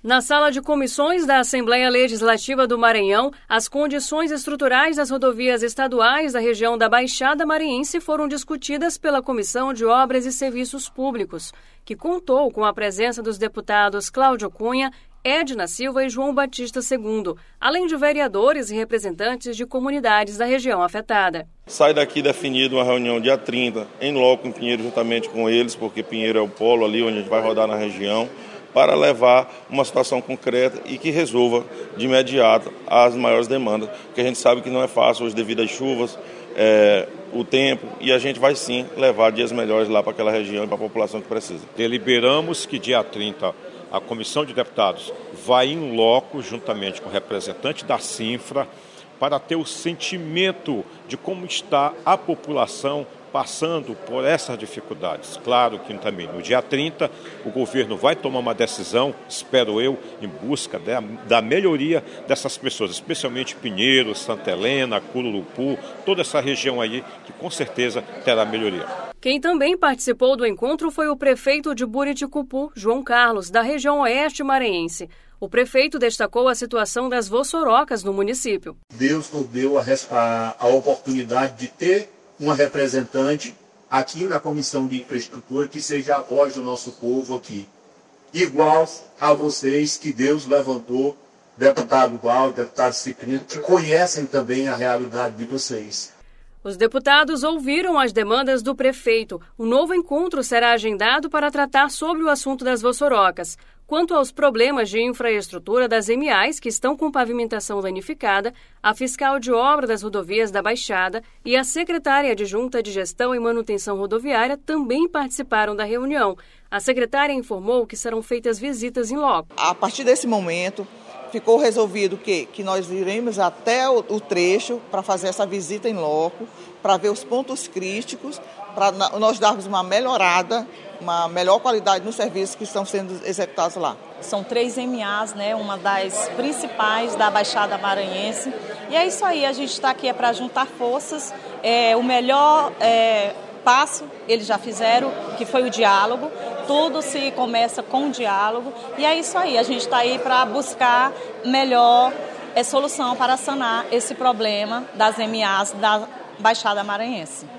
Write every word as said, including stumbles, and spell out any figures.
Na sala de comissões da Assembleia Legislativa do Maranhão, as condições estruturais das rodovias estaduais da região da Baixada Maranhense foram discutidas pela Comissão de Obras e Serviços Públicos, que contou com a presença dos deputados Cláudio Cunha, Edna Silva e João Batista segundo, além de vereadores e representantes de comunidades da região afetada. Sai daqui definido uma reunião dia trinta, em loco em Pinheiro, juntamente com eles, porque Pinheiro é o polo ali onde a gente vai rodar na região, para levar uma situação concreta e que resolva de imediato as maiores demandas, porque a gente sabe que não é fácil hoje devido às chuvas, é, o tempo, e a gente vai sim levar dias melhores lá para aquela região e para a população que precisa. Deliberamos que dia trinta a Comissão de Deputados vai em loco, juntamente com o representante da Sinfra, para ter o sentimento de como está a população passando por essas dificuldades. Claro que também no dia trinta o governo vai tomar uma decisão, espero eu, em busca da, da melhoria dessas pessoas, especialmente Pinheiro, Santa Helena, Cururupu, toda essa região aí que com certeza terá melhoria. Quem também participou do encontro foi o prefeito de Buriticupu, João Carlos, da região oeste maranhense. O prefeito destacou a situação das vossorocas no município. Deus nos deu a, a, a oportunidade de ter uma representante aqui na Comissão de Infraestrutura que seja a voz do nosso povo aqui. Igual a vocês que Deus levantou, deputado Val, deputado Cipriano, que conhecem também a realidade de vocês. Os deputados ouviram as demandas do prefeito. O novo encontro será agendado para tratar sobre o assunto das vossorocas. Quanto aos problemas de infraestrutura das M As que estão com pavimentação danificada, a fiscal de obra das rodovias da Baixada e a secretária adjunta de Gestão e Manutenção Rodoviária também participaram da reunião. A secretária informou que serão feitas visitas em loco. A partir desse momento, ficou resolvido que, que nós iremos até o, o trecho para fazer essa visita em loco, para ver os pontos críticos, para nós darmos uma melhorada, uma melhor qualidade nos serviços que estão sendo executados lá. São três M As, né, uma das principais da Baixada Maranhense. E é isso aí, a gente está aqui é para juntar forças. É, o melhor é, passo eles já fizeram, que foi o diálogo. Tudo se começa com diálogo. E é isso aí, a gente está aí para buscar melhor é, solução para sanar esse problema das M As da Baixada Maranhense.